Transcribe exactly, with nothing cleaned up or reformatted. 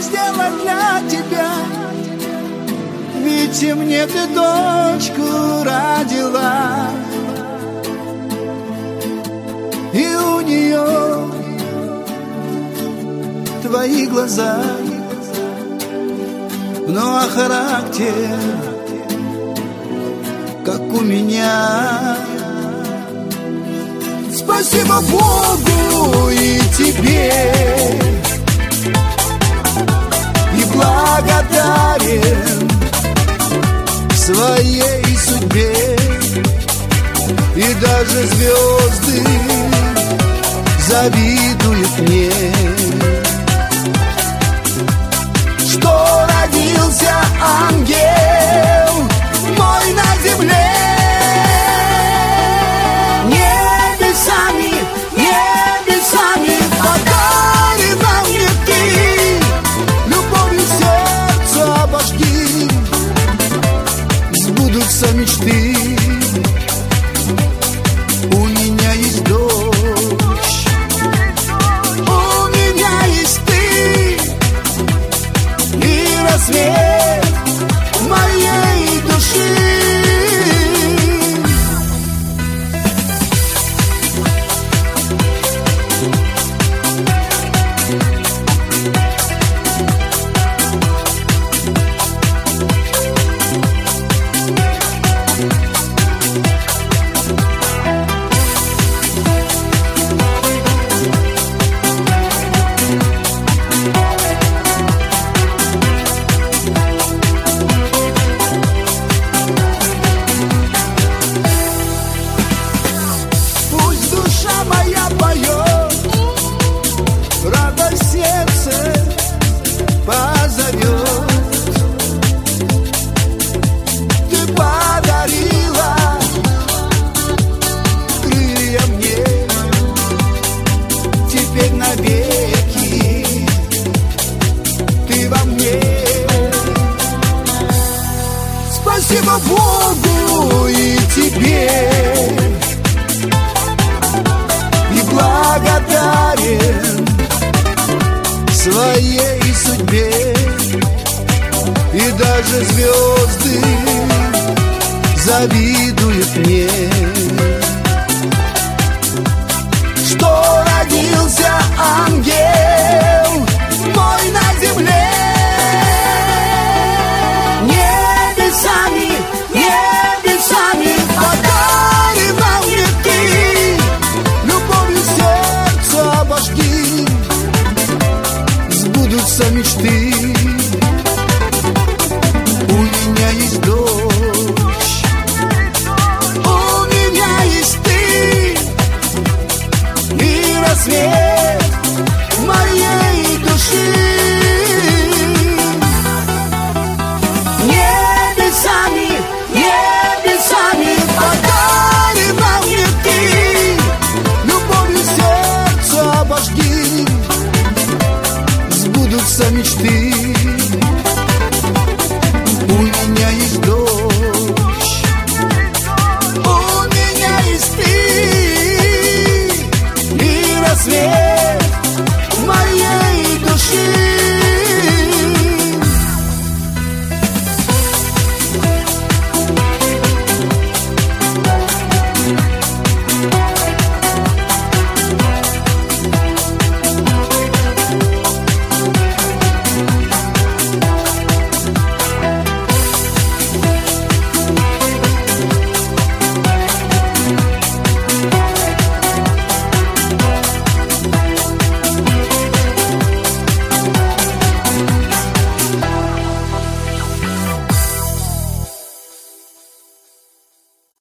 сделать для тебя? Ведь и мне ты дочку родила, и у нее твои глаза, ну а характер, как у меня. Спасибо Богу и тебе, и благодарен своей судьбе, и даже звезды завидуют мне, что родился ангел мой на земле. Небесами, небесами подарена мне ты, любовью сердца обожги, сбудутся мечты. У меня есть дочь, у меня есть ты, и рассвет моей души. Спасибо Богу и тебе, и благодарен своей судьбе, и даже звезды завидуют мне, что родился ангел мой на земле. Небесами, небесами подарена мне ты, любовью сердца обожги, сбудутся мечты. У меня есть дочь, у меня есть ты, и рассвет моей души. Небесами, небесами подарена мне ты, любовью сердца обожги, сбудутся мечты. У меня есть дочь, у меня есть ты, и рассвет